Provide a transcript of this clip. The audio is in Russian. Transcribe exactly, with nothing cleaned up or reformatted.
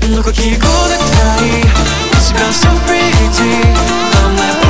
Ну какие годы твои, у тебя все впереди. Главное